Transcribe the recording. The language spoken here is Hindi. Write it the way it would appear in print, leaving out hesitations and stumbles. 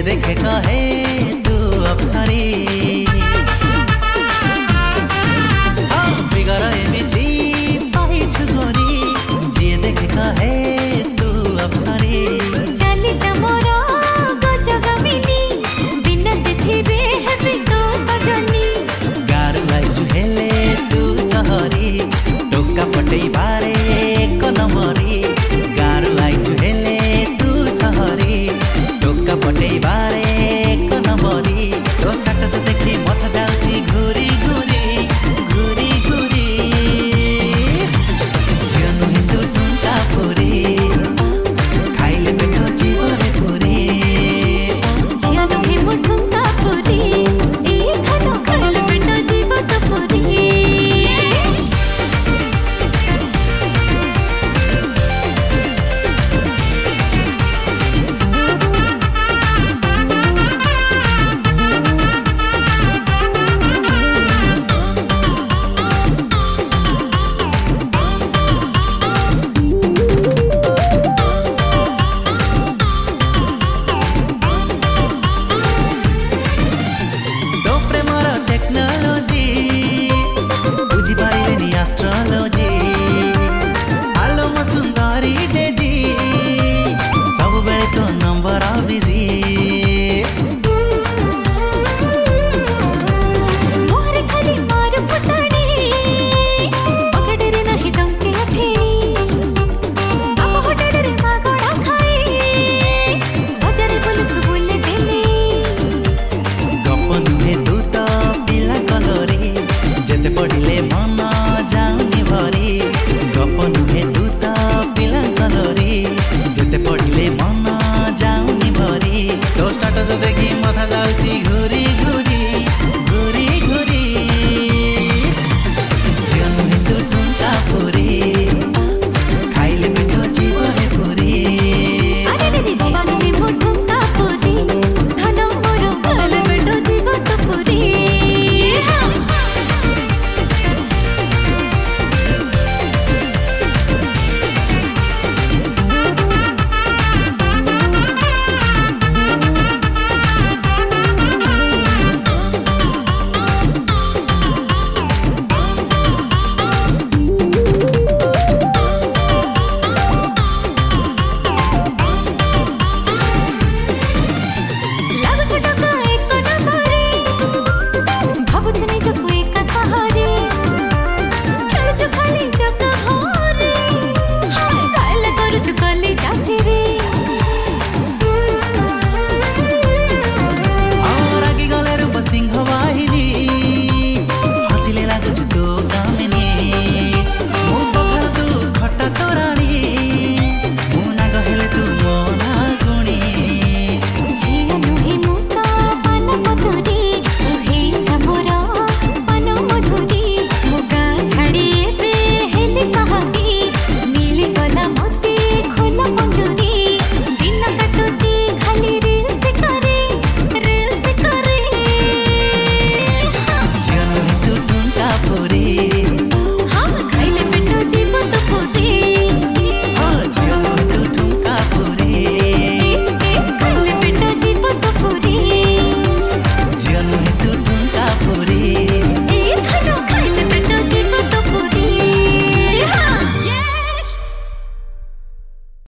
देखे कहे तू अप्सरी फिगर एमिति पाइछु गोरी जे देखे कहे तू अप्सरी चालीटा मोर गजगमिनी बिना देखिरे हेबी तो सजनी गार लाइछु हेले तू सहरी टोका पटई बारे कलमरी गार लाइछु हेले तू सहरी टोका पटई बारे कलमरी तो स्टेटस देखि मथ जाउची घुरी घुरी घुरी घुरी जियनु हिंदू टुंका पुरी खाइले पेट जीवरे पुरी जियनु हिमु ठुंका पुरी ए धनो खाइले पेट जीव तो पुरी एस्ट्रोलॉजी आलो म सुंदरी डेजी सब बेले तो नंबर बिजी मोर खाली मार फुटाणी पकड़े रे नहीं डंके अठेणी बाप होटल रे मागड़ा खाई बजारे बोलछु बोले डेली गप नुहे तू तो पिला कलरी जेते पढ़िले मन जाउनी भरी गप नुहे तू तो पिला कलरी जेते पढ़िले मन जाउनी भरी तो स्टेटस देखि मथा जाउची